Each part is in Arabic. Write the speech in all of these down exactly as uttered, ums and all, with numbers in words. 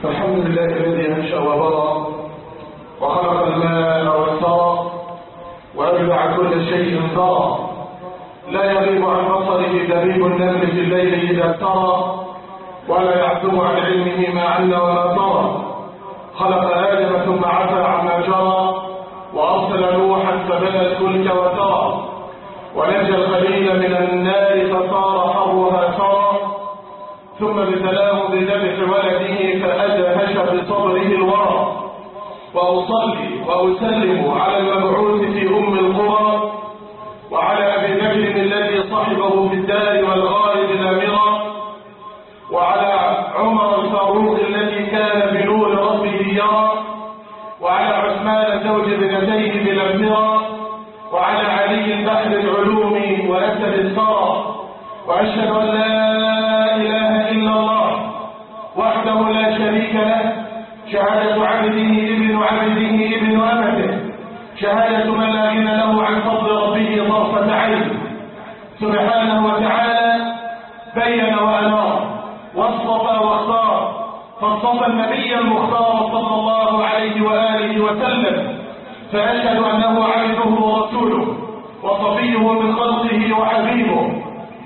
الحمد لله الذي أنشأ وبرأ وخلق الماء والثرى وأبدع كل شيء ثرى، لا يغيب عن بصره دبيب النمل في الليل إذا سرى، ولا يعزب عن علمه ما عل ولا ترى. خلق آدم ثم عفى عما جرى، وأرسل نوحا فبنى الفلك وترى، ونجى الخليل من النار فصار حرها ثرى، ثم ابتلاه بذبح ولده فأدهش بصبره الورى. وأصلي وأسلم على المبعوث في أم القرى، وعلى أبي بكر الذي صحبه في الدار والغائب نامرا، وعلى عمر الفاروق الذي كان بنور ربه يرى، وعلى عثمان زوج ابنتيه بلمرا، وعلى علي البحر العلوم وأسد الثرى. وأشهد أن لا إله إلا الله وحده لا شريك له، شهادة عبده ابن عبده ابن أمته، شهادة من لا غنى له عن فضل ربه طرفة عين. سبحانه وتعالى بين وأنار واصطفى واختار، فاصطفى النبي المختار صلى الله عليه وآله وسلم، فأشهد أنه عبده ورسوله وصفيه من خلقه وحبيبه،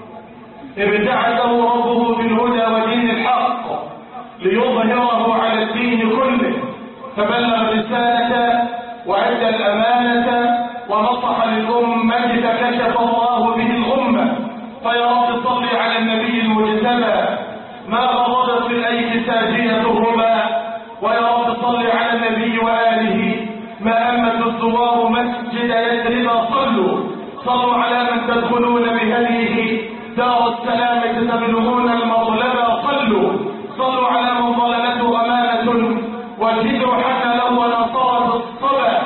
ابتعثه ربه بالهدى ودين الحق ليظهره على الدين كله، فبلغ الرسالة وأدى الأمانة ونصح للأمة فكشف الله به الأمة. فيا رب صل على النبي المجتبى ما غضبت في الأيدي ساجية الربا، ويا رب صل على النبي وآله ما أمت الزوار مسجد يثرب. صلوا صلوا على من تدخلون بهديه دار السلامة تبلغون المطلب. صلوا صلوا على من ظلمته أمانة والهجر حتى له ونصرت الصبا.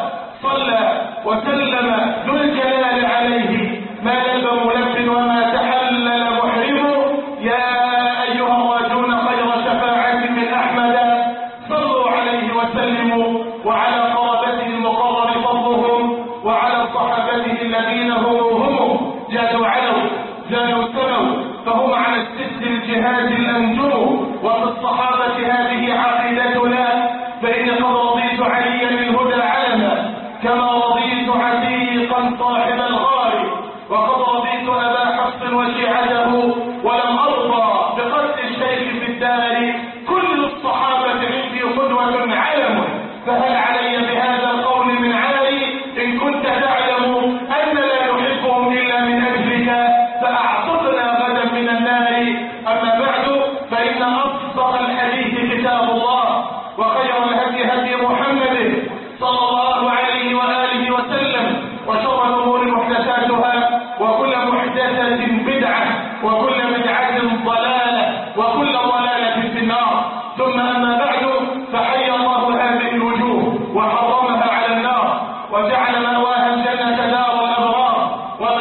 صلى وسلم ذو الجلال عليه ما لب ملب وما تحلل محرم. يا أيها الراجون خير شفاعة من أحمد، صلوا عليه وسلموا، وعلى قرابته المقرب فضلهم، وعلى صحابته الذين هم هم جادوا علوا زانوا سموا، فهم على الست الجهاد الأنجم. وفي الصحابة هذه عقيدتنا، فإن قد رضيت عليا الهدى علما، كما رضيت عتيقا صاحب الغار، وقد رضيت أبا حفص وشيعته، ولم أرضى بقتل الشيخ في الدار. كل الصحابة عندي قدوة علم، فهل علي بهذا القول من عالي؟ إن كنت تعلم أن لا نحبهم إلا من أجلك فأعصبنا غدا من النار. أما بعد، فإن أصدق الحديث كتاب الله، وخير الهدي هدي محمد صلى الله عليه وآله وسلم، وشر الأمور محدثاتها، وكل محدثة بدعة، وكل بدعة ضلالة، وكل ضلالة في النار. ثم أما بعد، فحي الله هذه الوجوه وحرمها على النار، وجعل مأواها الجنة دار الأبرار،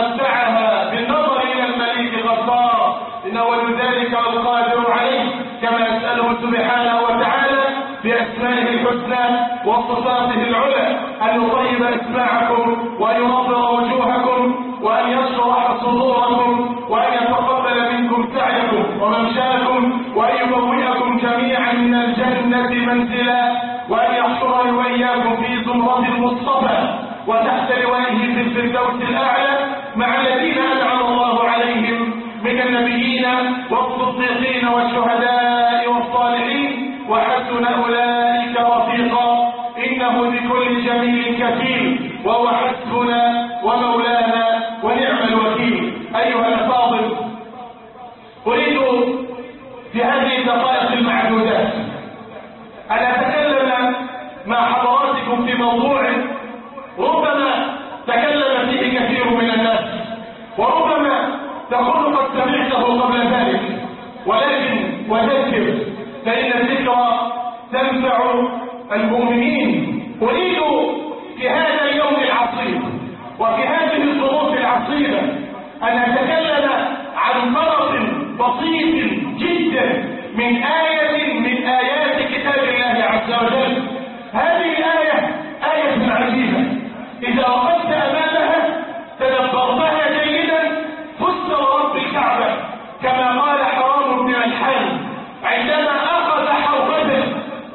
ومتعها بالنظر إلى المليك غفار، إنه ولي ذلك والقادر عليه. كما يسأله سبحانه وتعالى بأسمائه الحسنى وصفاته العلى أن يطيب أسماعكم وأن ينظر وجوهكم وأن يشرح صدوركم وأن يتقبل منكم سعيكم وممشاكم، وأن يبوئكم جميعا من الجنة منزلا، وأن يحشرني وإياكم في زمرة المصطفى وتحت لوائه في الفردوس الأعلى مع الذين أنعم الله عليهم من النبيين والصديقين والشهداء والصالحين، وحسن أولئك رفيقا. إنه بكل جميل كفيل، وهو حسبنا ومولانا ونعم الوكيل. أيها الأفاضل، أريد في هذه الدقائق المعدودات أن أتكلم مع حضراتكم في موضوع ربما تكلم فيه كثير من الناس، وربما تكون قد سمعته قبل ذلك، ولكن وذكر فإن الذكرى تنفع المؤمنين. أريد في هذا اليوم العصيب وفي هذه الظروف العصيبة أن أتكلم عن طرف بسيط جدا من آية من آيات كتاب الله عز وجل. هذه الآية آية عجيبة، إذا وقفت أمامها تدبرتها جيدا فزت ورب الكعبة، كما قال حرام بن الحارث عندما أخذ حوضته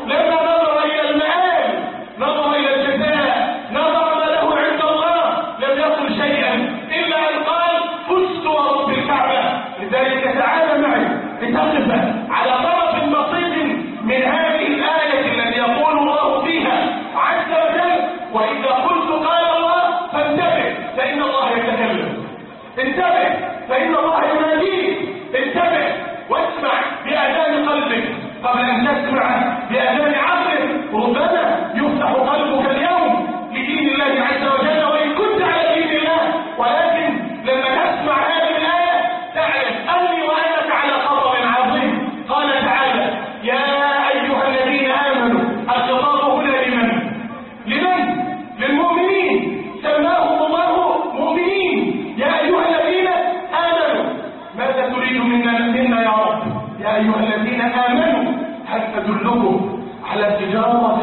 لما نظر إلى المآل، نظر إلى الجزاء، نظر ما له عند الله، لم يقل شيئا إلا أن قال فزت ورب الكعبة. لذلك تعال معي لتقف على طرف بسيط من هذه الآية التي يقول الله فيها عز وجل: وإذا قلت قال الله فانتبه فإن الله يتكلم، انتبه فإن الله يناديك، انتبه واسمع بآذان قلبك قبل أن تسمع بآذان عقلك. ربما يفتح قلبك اليوم لدين الله عز وجل وإن كنت على دين الله، ولكن لما تسمع هذه الآية تعلم أني وأنك على خطر عظيم. قال تعالى: يا أيها الذين آمنوا. الخطاب هنا لمن؟ لمن؟ للمؤمنين، سماهم الله مؤمنين. يا أيها الذين آمنوا. ماذا تريد منا منا يا رب؟ يا أيها الذين آمنوا هل أدلكم على تجارة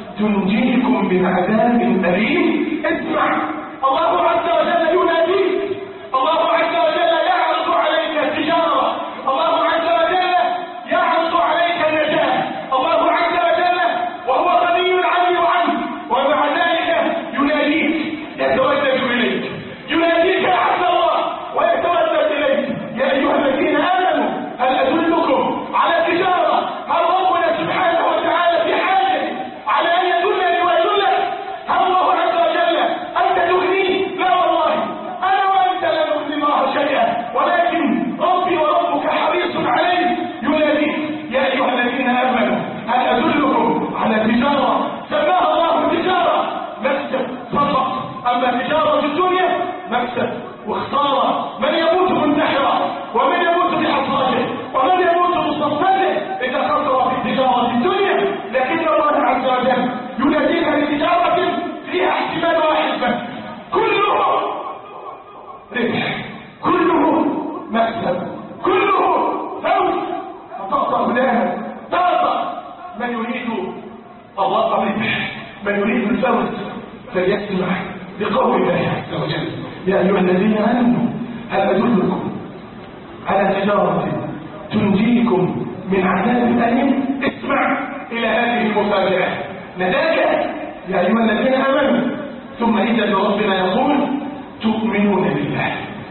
تنجيكم من عذاب أليم؟ اسمع، الله عز وجل يناديك، الله عز وجل يعرض عليك التجارة، الله عز وجل يعرض عليك النجاة، الله عز وجل وهو غني عني وعنك، ومع ذلك يناديك، يتودد إليك، يناديك يا عبد الله ويتودد إليك. يا أيها الذين آمنوا هل أدلكم على تجارة؟ هل ربنا سبحانه وتعالى في حاجة على أن يدلني ويدلك؟ هل الله عز وجل أنت تغني؟ لا والله، أنا وأنت لا نغني الله شيئا، ولكن ربي وربك حريص عليك، يناديك. يا أيها الذين آمنوا هل أدلكم على تجارة سماها الله تجارة مكسب فقط، أما تجارة الدنيا مكسب وخسارة. من يموت منتحرا، ومن يموت بحصاته، ومن يموت بصفته إذا خسر في تجارة الدنيا. لكن الله عز وجل يناديك لتجارة فيها احتمال واحد بس، كله ربح، كله مكسب، كله فوز. فطاطا هناك طاطا من يريد الله الربح، من يريد الفوز فليسمع بقول الله عز وجل: يا أيها الذين آمنوا هل أدلكم على تجارة تنجيكم من عذاب أليم؟ اسمع إلى هذه المفاجأة، نتاجة يا أيها الذين آمنوا. ثم إذا ربنا يقول: تؤمنون بالله.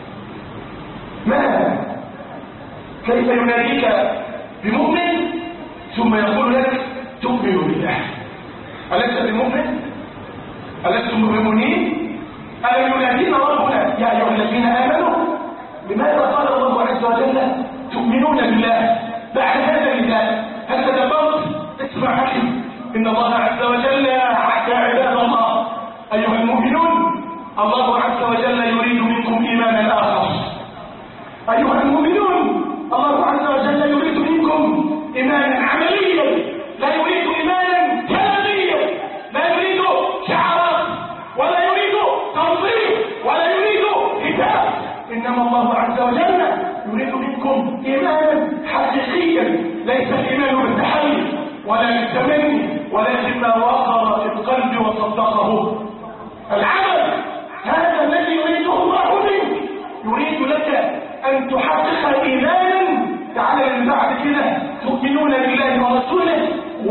ما كيف يناديك بمؤمن ثم يقول لك تؤمن بالله؟ ألست بمؤمن؟ ألستم مؤمنين؟ ألم ينادينا ربنا يا أيها الذين آمنوا؟ لماذا قال الله عز وجل تؤمنون بالله بعد هذا المثال؟ هل تدبرت؟ اسمع أخي، إن الله عز وجل حتى عباد الله أيها المؤمنون، الله عز وجل يريد منكم إيمانا آخر. أيها المؤمنون، الله عز وجل يريد منكم إيمانا عمليا، لا يريد إيمانا كلاميا، لا يريد شعارات، ولا يريد تنظيف، ولا يريد كتاب. إنما الله عز وجل يريد منكم إيمانا حقيقيا، ليس الإيمان بالتحلي ولا بالتمني، ولكن ما وقر في القلب وصدقه العمل. هذا الذي يريده الله منك، يريد لك أن تحقق إيمانا. تعالى من بعد كده تؤمنون بالله ورسوله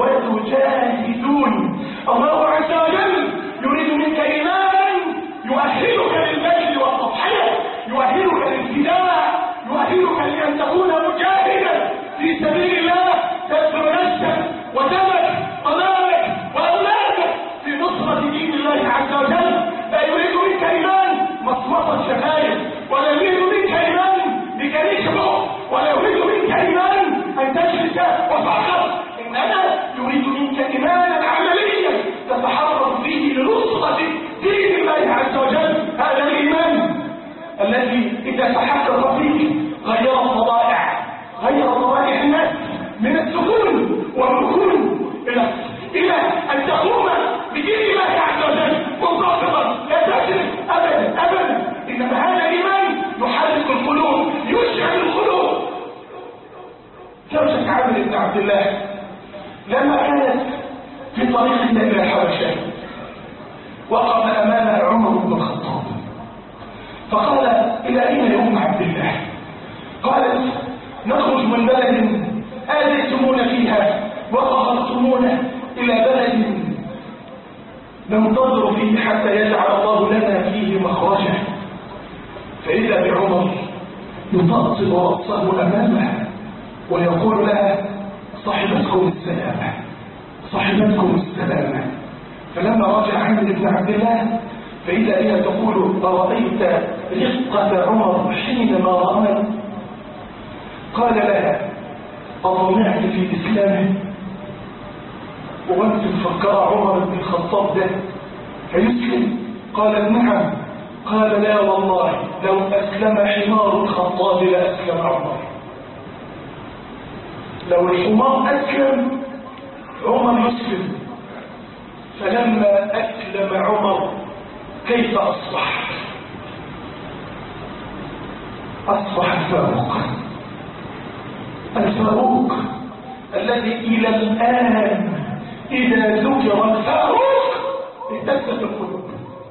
وتجاهدون. الله عز وجل يريد منك إيمانا يؤهلك للبذل والتضحية، يؤهلك للفداء، يؤهلك لأن تكون مجاهدا في سبيل الله، تبذل نفسك ودمك ومالك وأولادك في نصرة دين الله عز وجل. لا يريد منك إيمان مصمصة شفايف، ولا يريد منك إيمان بكريش بؤ، ولا يريد منك إيمان أن تجلس وفقط، إنما يريد منك إيمانا عمليا تتحرك فيه لنصرة دين الله عز وجل. هذا الإيمان الذي إذا تحقق فيه غير الطبائع، غير طبائع الناس من السكون والركون إلى إلى أن تقوم بدين الله عز وجل منتصرا، لا تجلس أبدا أبدا. إنما هذا الإيمان يحرك القلوب، يشعل القلوب. زوجة عامر بن عبد الله لما كانت في طريقها إلى الحبشة وقف أمامها عمر بن الخطاب فقال: إلى أين يا أم عبد الله؟ قالت: نخرج من بلد آذيتمون فيها وقهرتمونا ننتظر فيه حتى يجعل الله لنا فيه مخرجا. فإذا بعمر يطأطئ رأسه أمامها ويقول لها صاحبتكم السلامة صاحبتكم السلامة. فلما رجع عامر بن عبد الله فإذا هي تقول أرأيت رقة عمر حينما رأى؟ قال لها أطمعت في إسلامه؟ وأنت مفكر عمر بن الخطاب ده هيسلم؟ قالت نعم. قال لا والله لو أسلم حمار الخطاب لأسلم عمر. لو الحمار أسلم عمر يسلم. فلما أسلم عمر كيف أصبح؟ أصبح الفاروق الفاروق الذي إلى الآن إذا ذكر الفاروق اهتزت القلوب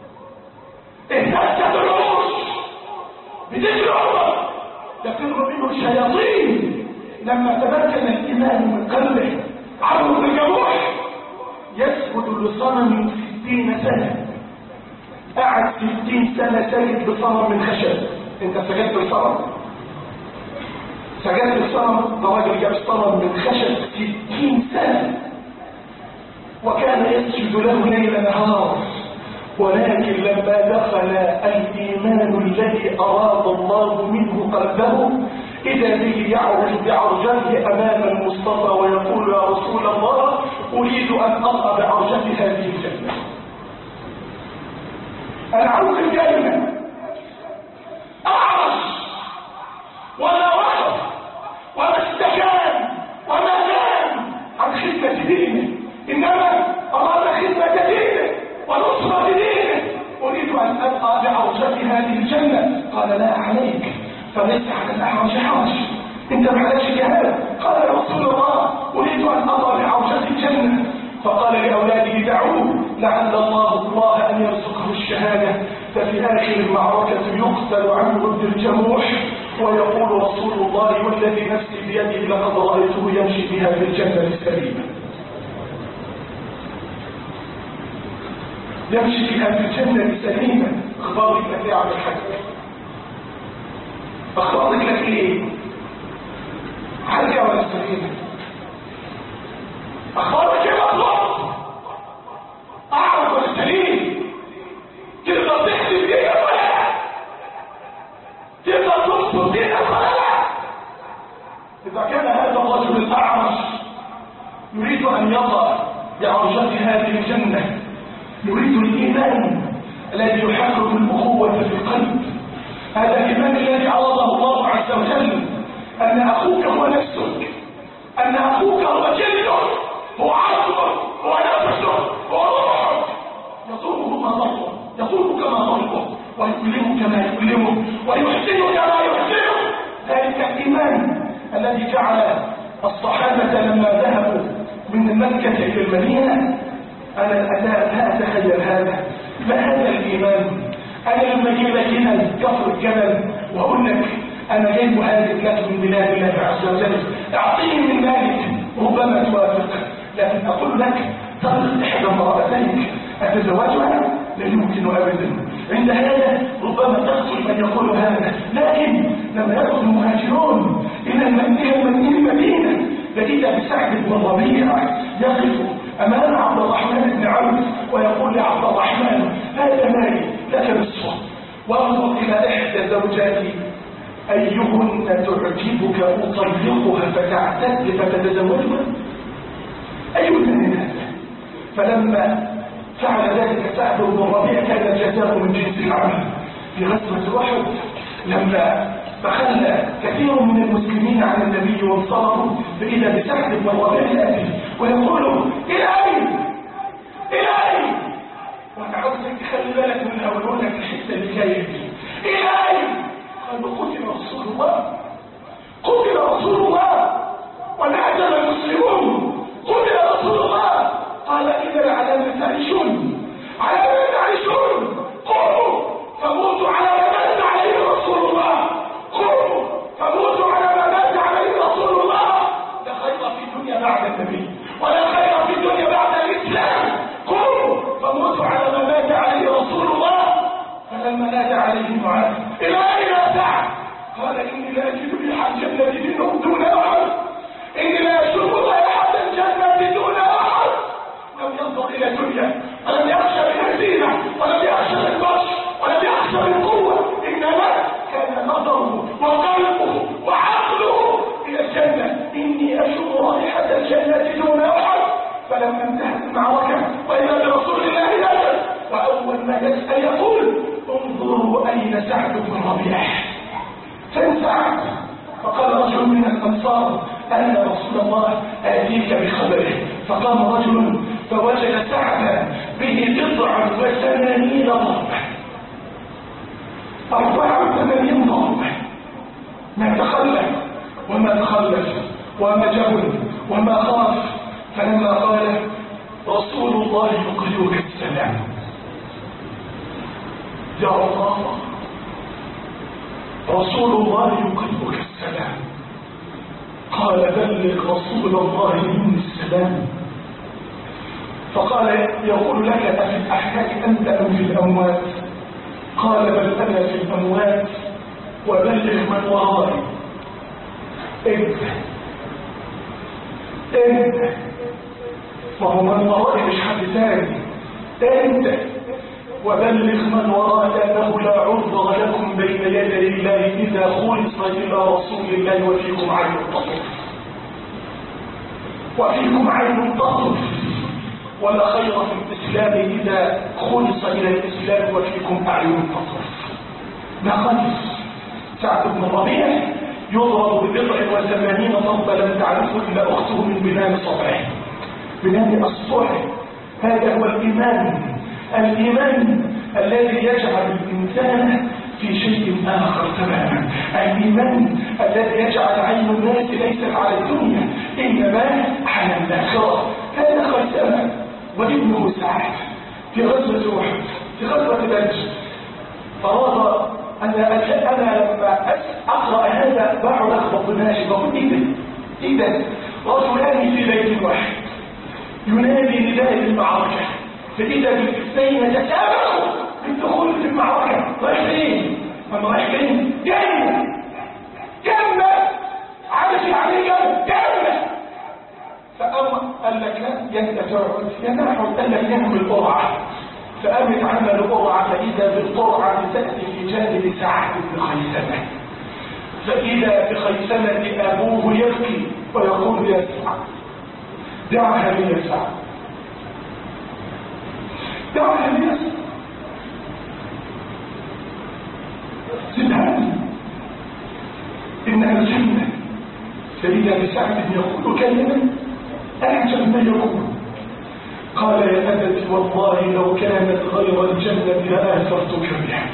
اهتزت العروش بذكر عمر تفر منه الشياطين. لما تمكن الإيمان من قلبه عمرو بن جموح يسجد لصنم ستين سنة. قعد ستين سنة ساجد بصنم من خشب. انت سجدت لصنم؟ سجدت لصنم؟ ده راجل جاب صنم من خشب ستين سنة وكان يسجد له ليل نهار. ولكن لما دخل الإيمان الذي أراد الله منه قلبه إذا به يعرج بعرجته أمام المصطفى ويقول يا رسول الله أريد أن أطأ بعرجتي هذه الجنة. أنا عروق الجنة أعرج ولا وقف ولا استكان وما نام عن خدمة دينه، إنما أراد خدمة دينه ونصرة دينه. أريد أن أطأ بعرجتي هذه الجنة. قال لا عليك فليس على الأحرج حرج، انت معلش جهاد. قال يا رسول الله أريد أن أطأ بعرجتي الجنة. فقال لأولاده دعوه لعل الله الله أن يرزقه الشهادة. ففي آخر المعركة يقتل عمرو بن الجموح ويقول رسول الله والذي نفسي بيده لقد رأيته يمشي بها في الجنة السليمة، يمشي بها في الجنة السليمة. أخبارك لك يا عبد الحاج؟ أخبارك لك إيه؟ حاجة ولا سليمة؟ أخبارك إيه مطلوب؟ أعرف ولا سليم؟ تقدر تحسب دينك ولا لا؟ تقدر تنصر دينك ولا لا؟ إذا كان هذا الرجل الأعرج يريد أن يضع بعرجة هذه الجنة، يريد الإيمان الذي يحقق الأخوة في القلب، هذا الإيمان الذي عرضه الله عز وجل أن أخوك هو نفسك، أن أخوك هو جلدك، هو عقلك، هو نفسك، هو روحك، يصومه ما ضره، يقول كما ضره، ويكلمه كما يكلمه، ويحسنه كما يحسنه. ذلك الإيمان الذي جعل الصحابة لما ذهبوا من مكة إلى المدينة، أنا الأداء لا أتخيل هذا، ما هذا الإيمان؟ أنا لما أجي لك هنا كفر الجبل وأقول لك أنا جايب هذه لك من بلاد الله عز وجل، أعطيني من مالك، ربما توافق، لكن أقول لك طلق إحدى امرأتيك أتزوجها؟ لا يمكن أبدا. عند هذا ربما تقتل من يقول هذا، لكن لما يدخل المهاجرون إلى المدينة فإذا بسعد بن ربيع يقف أمام عبد الرحمن بن عوف ويقول لعبد الرحمن هذا مالي لك نصفه، وانظر إلى إحدى زوجاتي أيهن تعجبك أطلقها فتعتد فتتزوجها؟ أيهن من هذا؟ فلما فعل ذلك سعد بن ربيع كان الجزاء من جنس العمل. في غزوة أحد لما فخلى كثير من المسلمين عن النبي وانصرفوا فإذا بسعد بن ربيع يأتي ويقول إلى أين؟ إلى أين؟ وأنا عاوزك تخلي بالك من أولون لك الحتة اللي جاية دي. إلى أين؟ قالوا قتل رسول الله، قتل رسول الله ونعجب المسلمون، قتل رسول الله. قال إذا على ما تعيشون، على ما تعيشون، قوموا فموتوا على ما مات عليه رسول الله، قوموا فموتوا على ما مات عليه رسول الله. لا خير في الدنيا بعد النبي ولا خير في الدنيا بعد الإسلام، قوموا فموتوا على إني لا أجد ريح الجنة منهم دون أحد، إني لا أشم رائحة الجنة دون أحد. لم ينظر إلى الدنيا ولم يخشى من الزينة ولم يخشى من البطش ولم يخشى من قوة، إنما كان نظره وقلبه وعقله إلى الجنة. إني أشم رائحة الجنة دون أحد. فلما انتهت المعركة وإذا برسول الله نزل، وأول ما يسأل يقول انظروا أين سعد بن ربيعة. فين سعد؟ فقال رجل من الأنصار أنا رسول الله آتيك بخبره. فقام رجل فوجد سعدا به بضع وثمانين ضربة، أربعة وثمانين ضربة، ما تخلف وما تخلف وما جبن وما خاف. فلما قال رسول الله يقرئك السلام، يا الله رسول الله يقرئك السلام، قال بلغ رسول الله مني السلام. فقال يقول لك أفي الأحياء أنت أم في الأموات؟ قال بل أنا في الأموات وبلغ من ورائي. انت انت وهو من ورائي مش حد ثاني، انت وبلغ من ورائي أنه لا عذر لكم بين يدي الله إذا خلص إلى رسول الله وفيكم عين تطرف، وفيكم عين تطرف، ولا خير في الإسلام إذا خلص إلى الإسلام وفيكم أعين تطرف. ما خلص سعد بن ربيع يضرب ببضع وثمانين ضربة لم تعرفه إلا أخته من بنان صبعه، بنان أصبعه. هذا هو الإيمان، الإيمان الذي يجعل الإنسان في شيء آخر تماما، الإيمان الذي يجعل عين الناس ليست على الدنيا إنما على الآخرة. هذا خيثمة وابنه سعد في غزوة أحد، في غزوة بدر، أراد أن أنا لما أقرأ هذا بعد أخبط ماشي بقول إذا إذا رجلان في بيت واحد ينادي نداء المعركة، فإذا بالاثنين يتسابقوا للدخول في المعركة. رايح فين؟ أما رايح فين؟ جنة جنة عارف يعني جنة جنة. فأما قال لك لا ينت تقعد ينحو، قال لك يعمل قرعة. فقامت عمل قرعة، فإذا بالقرعة تأتي في جانب سعد بن خيثمة، فإذا بخيثمة أبوه يبكي ويقول يا سعد دعها لي يا سعد، دعها لي يا سعد، سيبها لي إنها الجنة. فإذا بسعد يقول كلمة أعجب ما يقول، قال يا أبت والله لو كانت غير الجنة لآثرتك بها،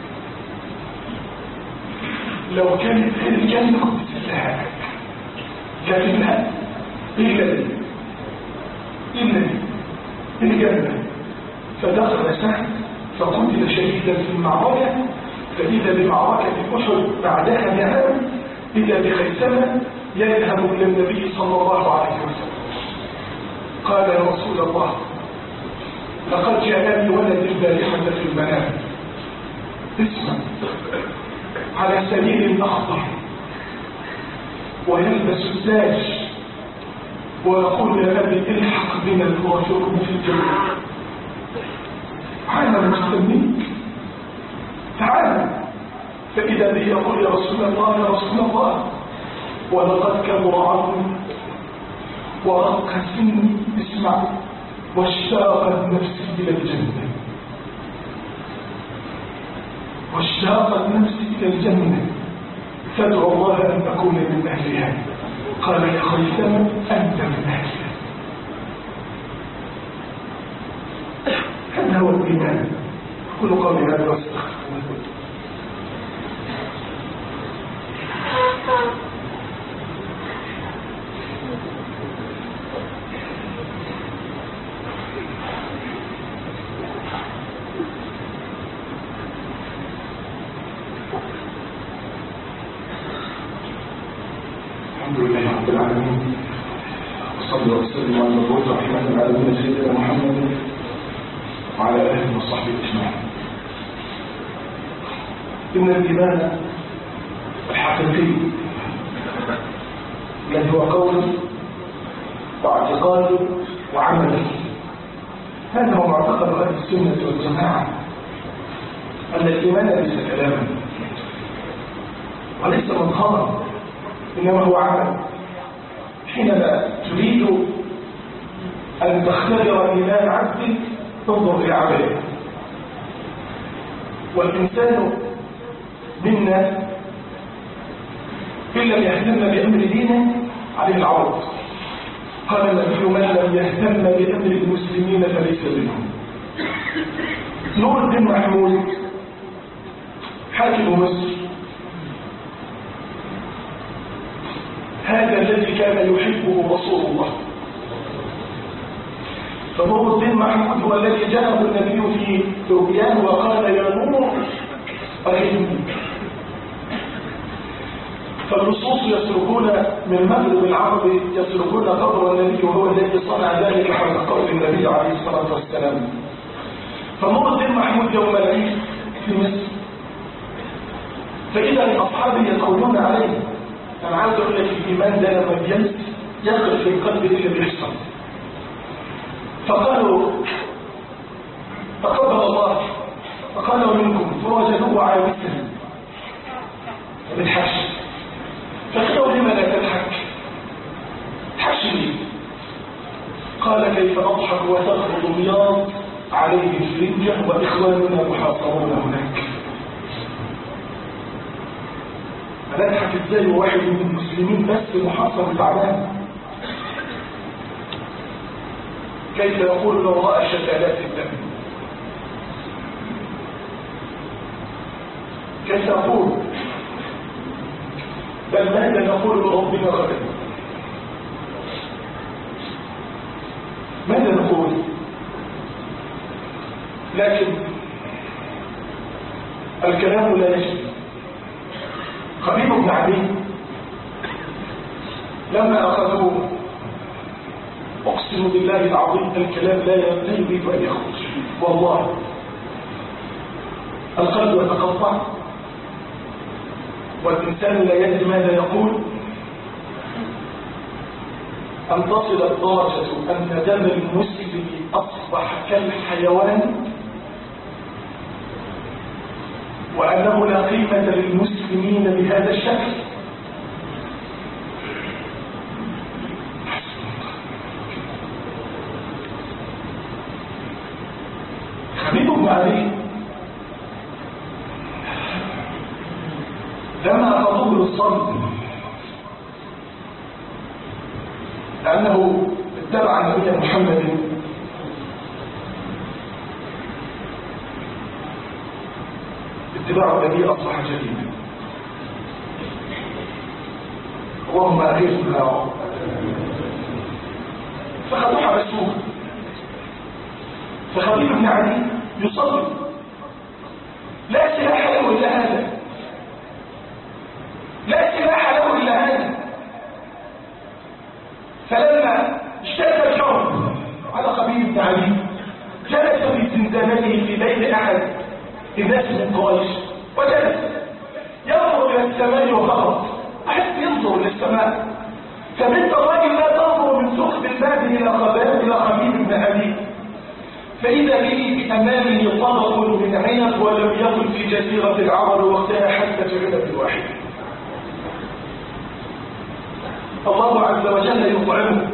لو كانت غير الجنة كنت تستهلك، لكنها إلا لي إلا لي الجنة. فدخل سعد فقتل شهيدا في المعركة. فإذا بمعركة أحد بعدها بعام إذا بخيثمة يذهب إلى النبي صلى الله عليه وسلم، قال يا رسول الله لقد جاءني ولد البارحة في المنام اسمع على سرير أخضر ويلبس التاج ويقول يا أبي الحق بنا نرافقه في الجنة، أنا مستنيك تعال. فإذا به يقول يا رسول الله يا رسول الله ولقد كبر عظمي ورق سني، اسمع، واشتاقت نفسي إلى الجنة، واشتاقت نفسي إلى الجنة، فادعو الله أن أكون من أهلها. قال يا خيثمة أنت من أهلها. هذا هو الإيمان. كل قول هذا واستغفر. الحمد لله رب العالمين، وصلى وسلم على المبعوث رحمة العالمين سيدنا محمد وعلى آله وصحبه أجمعين. إن الإيمان الحقيقي الحقيقي الذي هو قول واعتقاد وعمل. هذا هو معتقد أهل السنة والجماعة، أن الإيمان ليس كلاما وليس مظهرا، إنما هو عمل. حينما تريد أن تختبر إيمان عبد تنظر إلى عمله. والإنسان منا إن لم يهتم بأمر دينه عليه العوض. قال النبي: من لم يهتم بأمر المسلمين فليس منهم. نور الدين محمود حاكم مصر، هذا الذي كان يحبه رسول الله. فنور الدين محمود هو الذي جاءه النبي في رؤياه وقال: يا نور أهدني. فاللصوص يسرقون من مغرب العرب، يسرقون قبر النبي، وهو الذي صنع ذلك حول قول النبي عليه الصلاة والسلام. فنور الدين محمود يوم العيد في مصر، فإذا أصحابه يقولون عليه، أنا عاوز أقول لك الإيمان ده لما بيمس يدخل في القلب اللي بيحصل. فقالوا: تقبل الله. فقالوا: منكم. فوجدوه عاوزا ما بيضحكش. فقالوا: لما لا تضحك؟ تضحكش ليه؟ قال: كيف أضحك وتخرج مياض عليه الفرنجة وإخواننا محاصرون هناك؟ هنضحك ازاي وواحد من المسلمين بس محاصر تعبان؟ كيف يقول لو رأى شتلات الدم؟ كيف يقول؟ بل ماذا نقول لربنا غدا؟ ماذا نقول؟ لكن الكلام لا يجري. خبيب بن عدي لما أخذوه، أقسم بالله العظيم الكلام لا يريد أن يخرج، والله القلب يتقطع والإنسان لا يدري ماذا يقول، أن تصل الدرجة أن دم المسلم أصبح كالحيوان، وأنه لا قيمة للمسلمين بهذا الشكل. خبيب بن علي لما أخذوه للصلب لأنه اتبع النبي محمد، اتباع النبي أصبح جديدا. اللهم أغيثنا يا رب. فخذوه حبسوه، فخبيب بن علي يصلي، لا سلاح له إلا هذا، لا سلاح له إلا هذا. فلما اشتد الحرب على خبيب بن علي جلس في زنزانته في بيت أحد الناس من قريش، وجلس ينظر إلى السماء وهبط، أحد ينظر للسماء، فبنت الرجل لا تنظر من ثقب الباب إلى خباب إلى خبيب بن علي، فإذا به بأمامه طبق من عنب ولم يكن في جزيرة العرب وقتها حتى عنب واحد. الله عز وجل يطعمه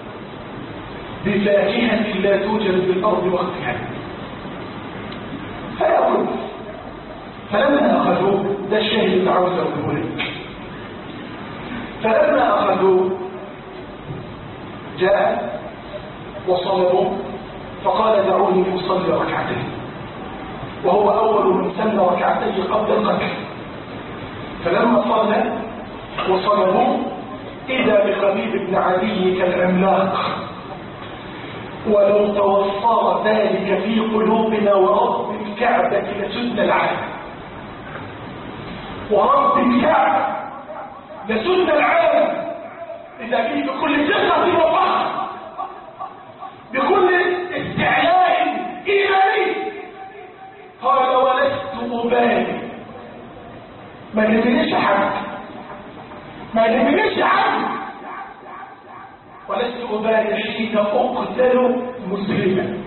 بفاكهة لا توجد في الأرض وقتها، فيأكل. فلما أخذوه، ده الشاهد اللي عاوز أقوله لك، فلما أخذوه جاء وصلبوه فقال: دعوني أصلي ركعتين، وهو أول من سن ركعتين قبل القتل. فلما صلى وصلبوه إذا بخبيب بن علي كالعملاق، ولو توفر ذلك في قلوبنا ورب الكعبة لسدنا العالم، ورب الكعبة لسدنا العالم، إذا به بكل ثقة وفخر، بكل استعلاء إيماني. قال: ولست أبالي، ما يهمنيش حد، ما نبنيش عنه. ولست أبالي حين أقتل مسلما.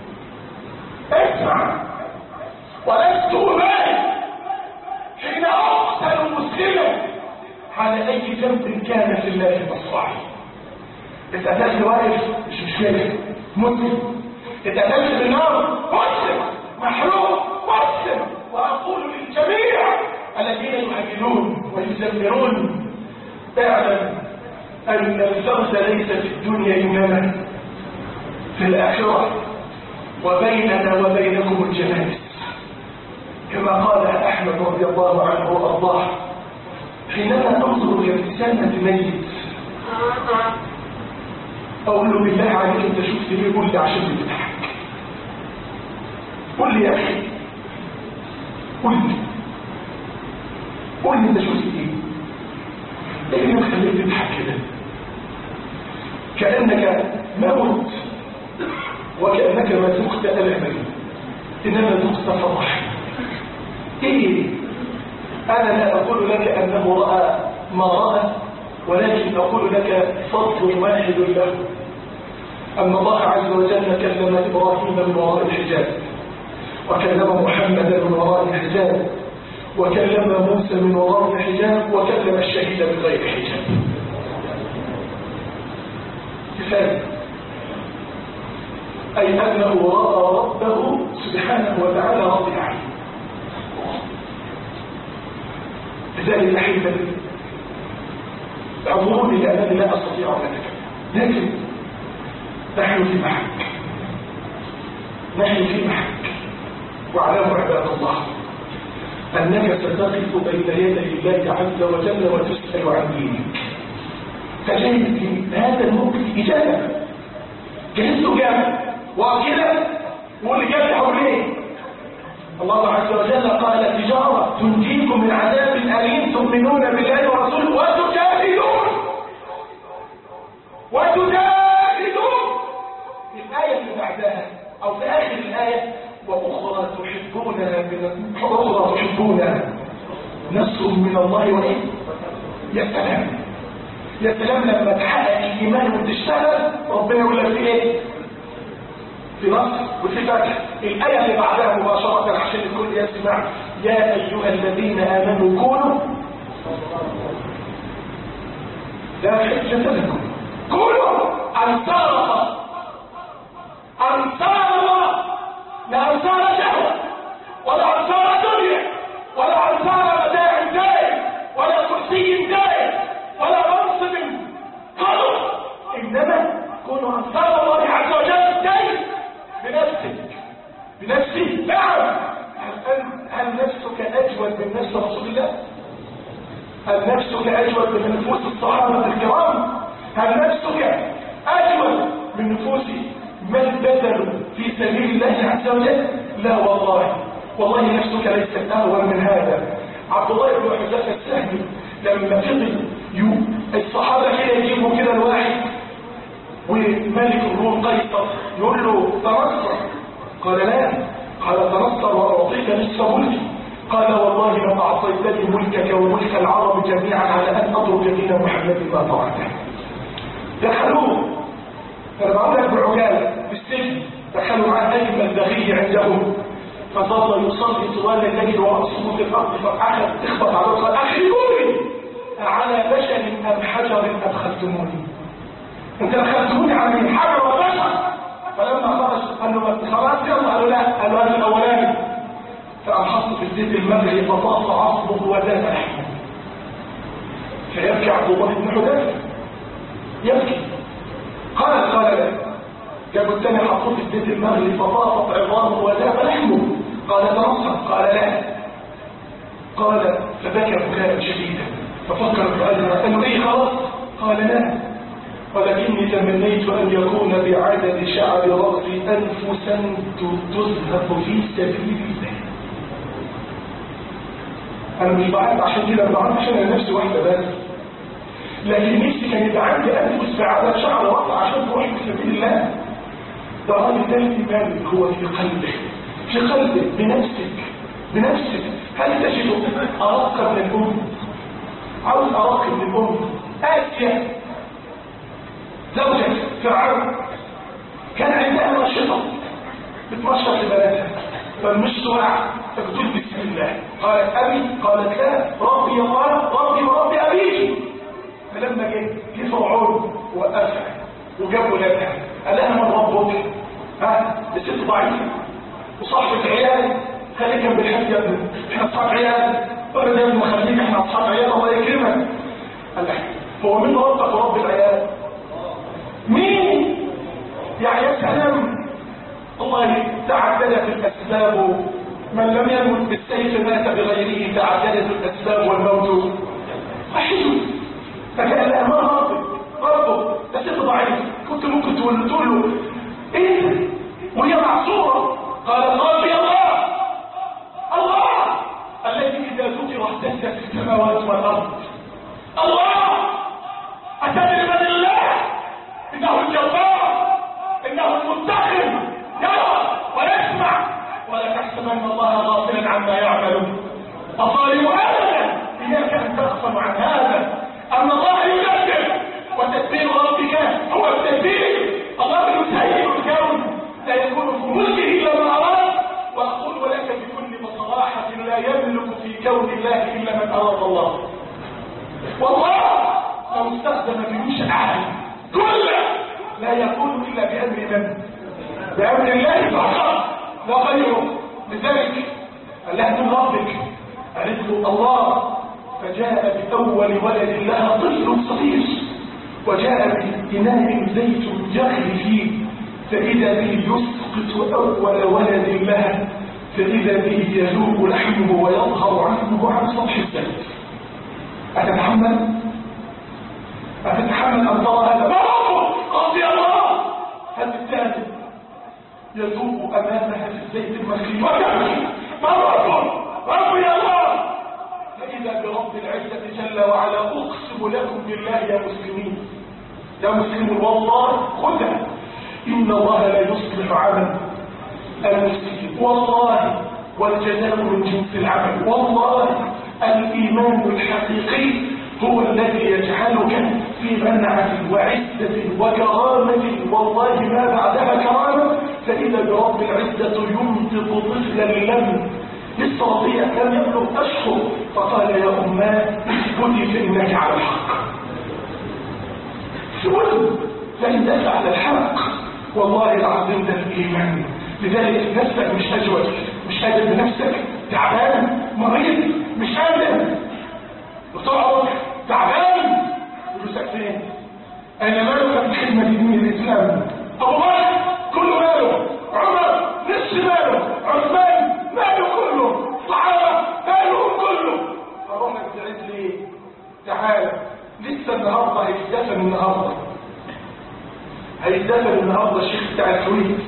اسمع، ولست أبالي حين أقتل مسلما على أي ذنب كان في الله مصرعي. اتقتلت واقف مش مشكلة، مسلم. اتقتلت بالنار، مسلم. محروق، مسلم. وأقول للجميع الذين يهاجرون ويزمرون: اعلم أن الفوز ليس في الدنيا إنما في الآخرة، وبيننا وبينكم الجنائز. كما قال أحمد رضي الله عنه وأرضاه: حينما أنظر إلى ابتسامة ميت أقول له: بالله عليك أنت شفت ليه؟ قول لي عشان بتضحك. قول لي يا أخي، قول لي قول لي أنت شفت إيه؟ إيه اللي مخليك تضحك كده؟ كأنك موت، وكأنك ما ذقت ألما إنما ذقت فرحا. إيه؟ أنا لا أقول لك أنه رأى ما رأى، ولكن أقول لك فضل واحد له: أن الله عز وجل كلم إبراهيم من وراء الحجاب، وكلم محمدا من وراء الحجاب، وكلم موسى من وراء الحجاب، وكلم الشهيد بغير حجاب. كفاية أي أنه رأى ربه سبحانه وتعالى رضي عنه. لذلك أحبتي اعذروني لأنني لا أستطيع أن أتكلم، لكن نحن في محك، نحن في محك. واعلموا عباد الله أنك ستقف بين يدي الله عز وجل وتسأل عن دينك. فجاهد هذا الموقف إجابة، جهزته جامع وكده، واللي جاب حواليه الله عز وجل قال: تجارة تنجيكم من عذاب أليم تؤمنون بالله ورسوله وتجاهدون وتجاهدون. في الآية اللي بعدها أو في آخر الآية: وأخرى تحبونها من أخرى تحبونها نصر من الله وإيه؟ يا سلام يا سلام لما تحقق الإيمان وتشتغل ربنا يقول لك في إيه؟ في نصر وفي فتح. الآية اللي بعدها مباشرة عشان الكل يسمع: يا أيها الذين آمنوا كونوا لا حجة لكم كونوا أنصار الله. أنصار الله، لا أنصار شهوة ولا أنصار دنيا ولا أنصار متاع دائم ولا كرسي دائم ولا منصب قدر، إنما كونوا أنصار الله عز وجل دائم بنفسك بنفسي. نعم. هل نفسك أجود من نفس رسول الله؟ هل نفسك أجود من نفوس الصحابة الكرام؟ هل نفسك أجود من نفوس من بذلوا في سبيل الله عز وجل؟ لا والله، والله نفسك ليست أهون من هذا. عبد الله بن حذافة السهمي لما فضل الصحابة كده يجيبوا كده الواحد وملك الروم قيصر يقول له: تنصر. قال: لا. قال: تنصر وأعطيك نصف ملكي. قال: والله لو أعطيتني ملكك وملك العرب جميعا على أن أضرب دين محمد ما طاعته. دخلوه، أنا بقول لك بعجالة في السجن، دخلوا معاه أجمل بغي عندهم، فظل يصلي طوال الليل ورأسه في الأرض، فأخذ تخبط على الأرض: أخرجوني على بشر أم حجر أدخلتموني؟ أنت أدخلتموني على من حجر وبشر؟ فلما خرج قال له: خلاص يلا. قال له: لا. قال له: هذا الأولاني. فأحط في الزيت المغلي فطاف عصبه وزاد لحمه. فيبكي عبد الله بن حذافة يبكي. قال قال لا. جابوا الثاني حطوه في الزيت المغلي فطافت عظامه وذاب لحمه. قال: تنصر. قال: لا. قال فبكى بكاء شديدا، ففكر بقلبه قال له: ايه خلاص؟ قال: لا، ولكني تمنيت ان يكون بعدد شعر رأسي انفسا تذهب في سبيل الله. انا مش بعرف عشان كده، بعرف عشان انا نفسي واحده بس، لكن نفسي كان يبقى عندي انفس بعدد شعر رأسي عشان تروح في سبيل الله. ده راجل ده الايمان هو في قلبك، في قلبك، بنفسك بنفسك. هل تجد أرق من الأم؟ عاوز أرق من الأم آسيا زوجة فرعون كان عندها نشطة بتنشط لبناتها، فالمشط وقع فبتقول بسم الله، قالت أبي، قالت لا، ربي قال ربي وربي أبيك. فلما جه جه فرعون وقفها وجاب ولادها قال لها من ربك؟ ها بست ضعيفة وصاحبة عيال، خليك جنب الحج يا ابني، احنا اصحاب عيال، ولا يا ابني خليك احنا اصحاب عيال الله يكرمك. قال لها هو مين ربك ورب العيال؟ مين؟ يعني يا سلام، الله تعددت الاسباب، من لم يمت بالسيف مات بغيره، تعددت الاسباب والموت واحد. فكان لها ما ربك؟ ربك ده ست ضعيف، كنت ممكن تقول له ايه وهي معصوره؟ قال ربي الله، الله الذي اذا ذكر اهتزت السماوات والارض. الله اتدري من الله؟ انه الجبار، انه المتخذ، يرى ويسمع، ولا تحسبن الله غافلا عما يعملون الظالم ابدا. اياك ان تغفل عن هذا، ان الله يدبر، وتدبير ربك هو التدبير. الله يسير الكون، لا يكون في ملكه الا ما اراد. واقول لك بكل بصراحه لا يملك في كون الله الا من اراد الله. والله لو استخدم جيوش العالم كله لا يكون الا بامر من؟ بامر الله فقط لا غيره. لذلك قال لها من ربك؟ قالت له الله. فجاء باول ولد لها طفل صغير، وجاء بإناء زيت يغلي فيه، فإذا به يسقط أول ولد لها، فإذا به يذوب لحمه ويظهر عنه عن سطح الزيت. أتتحمل؟ أتتحمل أن ترى هذا؟ ما ربه؟ رضي الله. هل الثاني يذوب أمامها في الزيت المخلي وتبكي؟ ما ربه؟ ربي الله. فإذا برب العزة جل وعلا أقسم لكم بالله يا مسلمين، يا مسلمون والله خذها، إن الله لا يصلح عمل المسلمين والله، والجزاء من جنس العمل والله. الإيمان الحقيقي هو الذي يجعلك في منعة وعزة وكرامة، والله ما بعدها كرامة. فإذا برب العزة ينطق طفلا لم للصرطية لم يبلغ أشهر، فقال يا أماه اسكتي فإنك على الحق. سؤال فإن دافع على الحق والله العظيم ده الإيمان. لذلك نفسك مش أجود، مش قادر بنفسك، تعبان مريض مش قادر، وتقعد تعبان، فلوسك فين؟ أين مالك في خدمة دين الإسلام؟ أبو بكر كله ماله، عمر نصف ماله، عثمان ماله كله، صحابة مالهم كله. أروح لك تعيد ليه؟ تعال لسه النهارده هيتدفن، النهارده هيتدفن النهارده الشيخ بتاع الكويت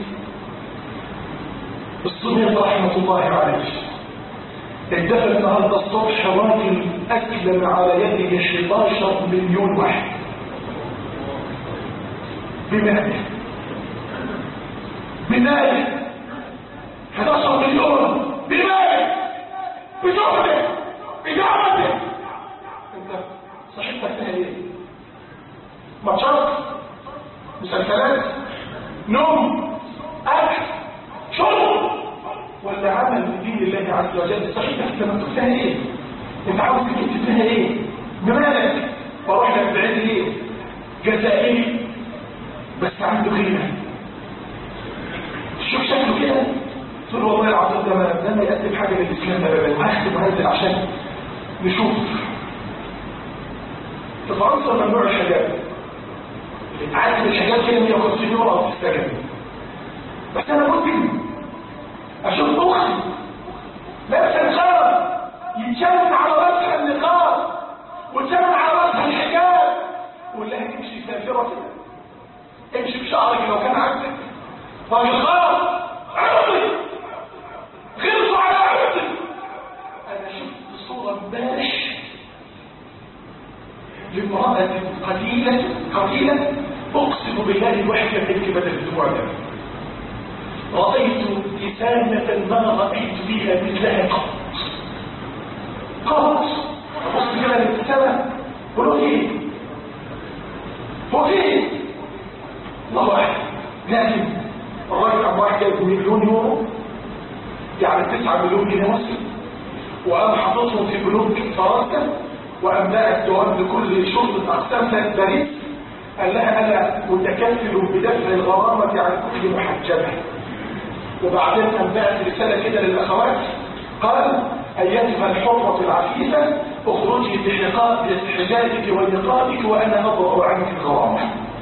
الصديق رحمة الله عليه، اتدفن النهارده الصبح راجل أسلم على يده احد عشر مليون واحد بماله بماله احد عشر مليون بماله بجهده بدعوته. انت صحتك فيها ايه؟ ماتشات، مسلسلات، نوم، اكل، شرب، ولا عمل بدين الله عز وجل؟ صحتك لما تكون فيها ايه؟ انت عاوز تكتب فيها ايه؟ بمالك. واروح لك بعيد ايه؟ جزائري بس عنده قيمه، شوف شكله كده تقول والله العظيم ده ما ما يقدم حاجه للاسلام ابدا، هختم وهنزل عشان نشوف. في فرنسا ممنوع الحجاب، عادي الحجاب كده مية وخمسين يورو في السجن، بس انا ممكن اشوف اختي لابسه نقاب يتشمن على راسها النقاب وتشمن على راسها الحجاب، ولا هتمشي سافره كده، امشي بشعرك لو كان عندك راجل خلاص عرضي غلطوا على عرضي. انا شفت صوره امبارح لامراه قليله قليله اقسم بالله الواحد كان يبكي بدل الدموع ده. رايت ابتسامه ما رايت فيها مثلها قط قط. ابص كده الابتسامه قولوا ايه؟ عظيم الله واحد. لكن الراجل ابو واحد جايب مليون يورو يعني تسعة مليون جنيه مصري وقام حاططهم في بنوك فرنسا وقام باع الدوام لكل شرطه اقسام باريس قال لها انا متكفل بدفع الغرامه عن كل محجبه. وبعدين قام باعت رساله كده للاخوات قال ايتها الحرة العفيفة اخرجي بحجابك ونقابك وانا اضرب عنك الغرامة.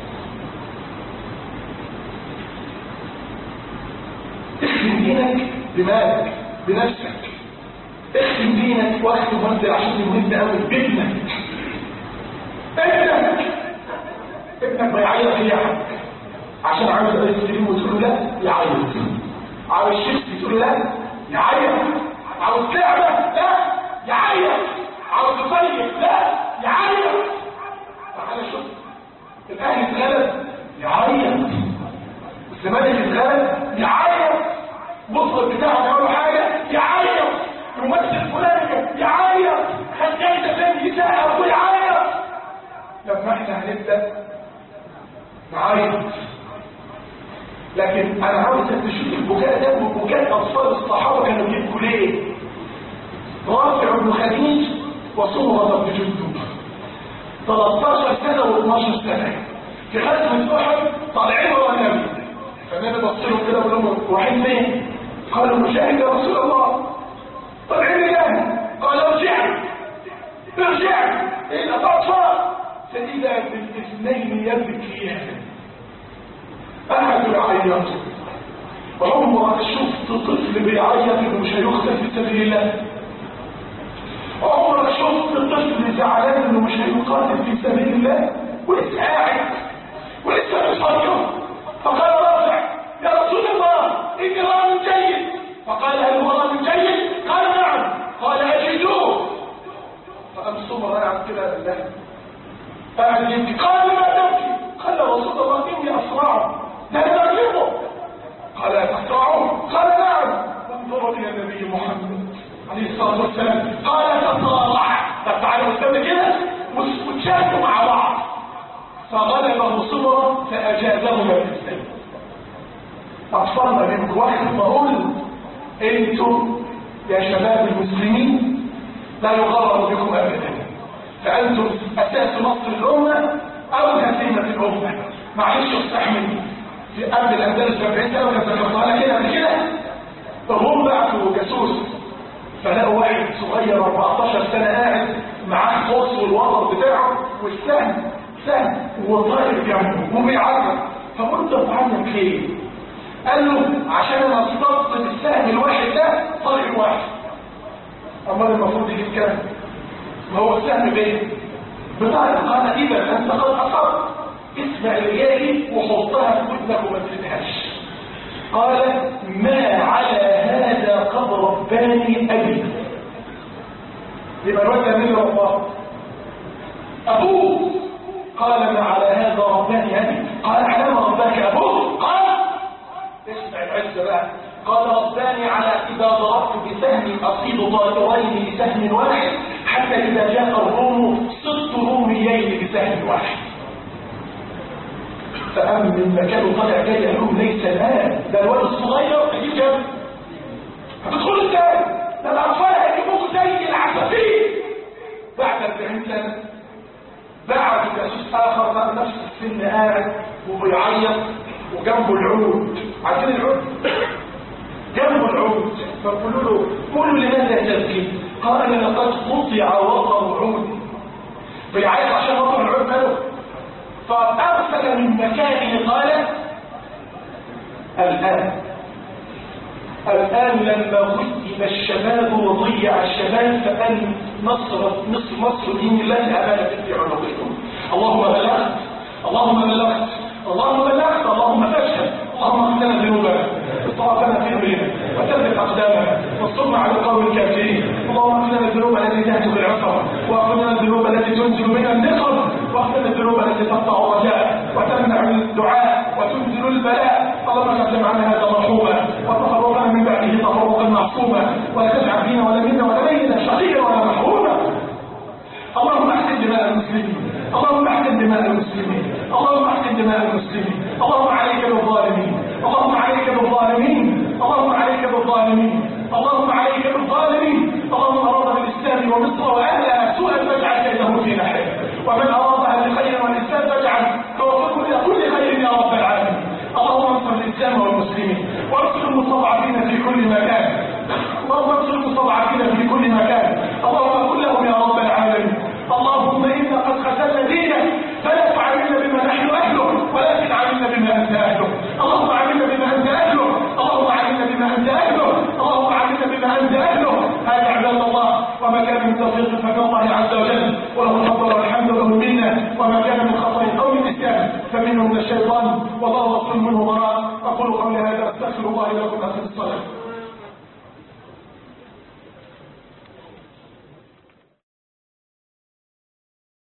اخدم دينك بمالك بنفسك، اخدم دينك واخدم منزل عشان مهم قوي بابنك. ابنك ابنك ما يعيط ليه عشان عاوز ايس كريم وتقول له لا يعيط، عاوز شيبسي تقول له لا يعيط، عاوز لعبه لا يعيط، عاوز يصيف لا يعيط. تعالى شوف الاهلي اتغلب يعيط، الزمالك اتغلب يعيط، المطرب بتاعه بيعملوا حاجه يعيط، الممثل فلان يعيط، خد جايزه فين يساعد ويعيط. لما احنا هنبدا نعيط لكن انا عاوزك تشوف البكاء ده وبكاء اطفال الصحابه كانوا بيبكوا ليه. رافع بن خديج وصهرة بن جندب ثلاثة عشر سنه و12 سنه في غزوه احد طالعين ورا النبي، فالنبي بص لهم كده وقال لهم رايحين فين؟ قالوا نجاهد يا رسول الله. طالعين ليه؟ قال ارجع ارجع الى الاطفال فاذا بالاثنين يبكيان. احد يعيط عمرك شفت طفل بيعيط انه مش هيقتل في سبيل الله؟ عمرك شفت طفل زعلان انه مش هيقاتل في سبيل الله ولسه قاعد ولسه بيصير؟ فقال رافع يا رسول الله اني رجل جيد. فقال هل هو رجل جيد؟ قال نعم. قال اجدوه. فقام سمر قاعد كده لله قاعد يبكي. قال ما تبكي؟ قال رسول الله اني اسرعه لا تغلبه. قال أتصرعون؟ قال نعم. انظروا إلى النبي محمد عليه الصلاة والسلام قال تصارع. طب تعالوا نستمر كده وتشاركوا مع بعض. فغلبه صبرا فأجازهما بالسيف. أطفالنا منكم واحد بقول انتم يا شباب المسلمين لا يغرر بكم أبدا، فأنتم أساس نصر الأمة أو هزيمة الأمة. معلش استحملوا. في قبل الاندلس سبعين سنه وكانت ذكرتها كده قبل كده الروم بعتوا جاسوس فلقوا واحد صغير أربعتاشر سنه قاعد معاه قوس والوضع بتاعه والسهم سهم وطائر جنبه وبيعرف. فقلت اتعلم ليه؟ قال له عشان انا اصطدت بالسهم الواحد ده طائر واحد. امال المفروض يجيب كام؟ ما هو السهم بايه؟ بطائر. قال اذا انت قد اصبت اسمع الليالي وحطها في ودنك وما تسيبهاش. قال ما على هذا قد رباني ابي. يبقى الواد ده مين رباه؟ ابوه. قال ما على هذا رباني ابي. قال على ما رباك ابوه؟ قال اسمع العزه بقى. قال رباني على اذا ضربت بسهم اصيد طائرين بسهم واحد حتى اذا جاء الروم صدت روميين بسهم واحد. فأمن من مكانه طالع جاي يقول ليس الآن ده الواد الصغير هيجيب جنب. هتدخلوا ازاي؟ ده الأطفال هيجيبوكوا زي العسافير. بعد أربعين سنة بعد جاسوس آخر بقى نفس السن قاعد وبيعيط وجنبه العود. عارفين العود؟ جنبه العود. فقولوا له قولوا لماذا تبكي؟ قال لقد قطع وطر عود. بيعيط عشان وطر العود ماله؟ فأرسل من مكانه قال الآن الآن لما غيب الشباب وضيع الشباب فأن نصر مصر مصر دين الله أمانة في عنقكم. اللهم بلغت اللهم بلغت اللهم بلغت اللهم فاشهد. اللهم اغفر لنا ذنوبنا وطاعتنا في امرنا وثبت اقدامنا وانصرنا على القوم الكافرين. اللهم اغفر لنا الذنوب التي تهتك العصر واغفر لنا الذنوب التي تنزل بنا النقم واغفر لنا الذنوب التي تقطع الرجاء وتمنع الدعاء وتنزل البلاء. اللهم اجعل جمعنا هذا مرحوما وتفرقنا من بعده تفرقا معصوما ولا تجعل فينا ولا منا ولا بيننا شقيا ولا محروما. اللهم احسن دماء المسلمين اللهم احسن دماء المسلمين اللهم المستضعفين في كل مكان، اللهم انصر المستضعفين في كل مكان، اللهم كن لهم يا رب العالمين. اللهم إنا قد خسرنا دينك فلا تعاملنا بما نحن أهله ولكن عاملنا بما أنت أهله. اللهم عاملنا بما أنت أهله، اللهم عاملنا بما أنت أهله، اللهم عاملنا بما أنت أهله. هذا عباد الله وما كان من توفيق فمن الله عز وجل، وله الفضل والحمد وله المنة، وما كان من خطأ أو من نسيان فمنه من الشيطان، والله رسول منه براء. أقول قولي هذا أستغفر الله لكم أخي الصلاة.